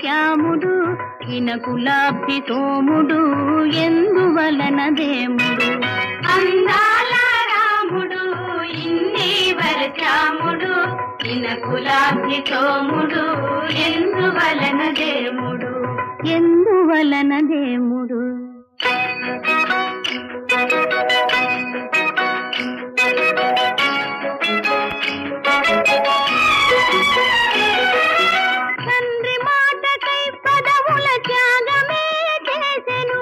శ్యాముడు ఇనకులాబ్ధి సోముడు ఎందువలన దేముడు అందాల రాముడు ఇందీవర శ్యాముడు ఇనకులాబ్ధి సోముడు ఎందువలన దేముడు ఎందువలన దేముడు తండ్రి మాటకై పదవుల త్యాగమే చేసెను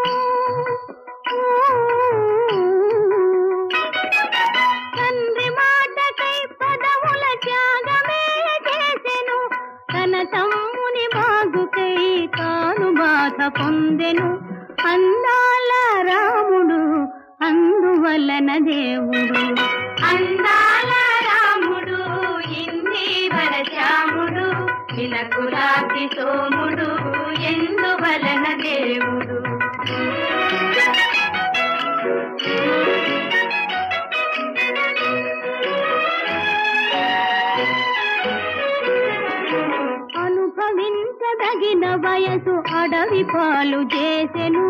తండ్రి మాటకై పదవుల త్యాగమే చేసెను తన తమ్ముని బాగుకై తాను బాధ పొందెను అందాల రాముడు అందువలన దేవుడు అందాల రాముడు ఇందీవర శ్యాముడు ఇనకులాబ్ధి సోముడు ఎందువలన దేవుడు అనుభవించదగిన వయసు అడవి పాలు చేసెను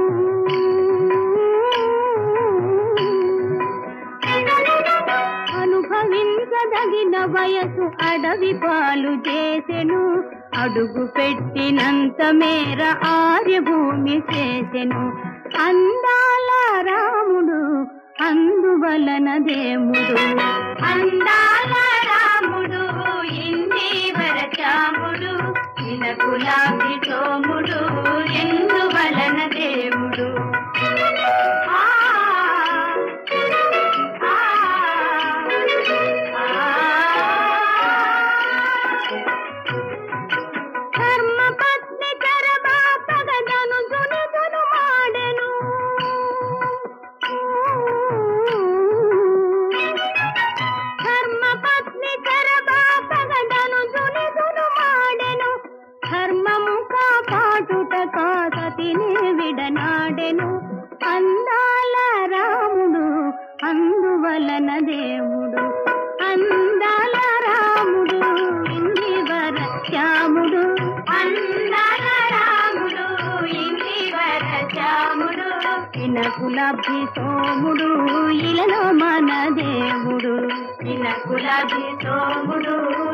అనుభవించదగిన వయసు అడవి పాలు చేసెను అడుగు పెట్టినంత మేర ఆర్యభూమి చేసెను అందాల రాముడు అందువలన దేముడు అందాల రాముడు ఇందీవర శ్యాముడు ఇనకులాబ్ధి సోముడు ఎందువలన దేవుడు ధర్మపత్ని చరబాపగదను దునుదును మాడెను ధర్మపత్ని చరబాపగదను దునుదును మాడెను ధర్మము కాపాటుట కాసతిని విడనాడెను అందాల రాముడు అందువలన దేవుడు అందాల రాముడు ఇందివర శ్యాముడు అందాల రాముడు ఇందీవర శ్యాముడు ఇనకులాబ్ధి సోముడు ఇలలో మన దేవుడు ఇనకులాబ్ధి సోముడు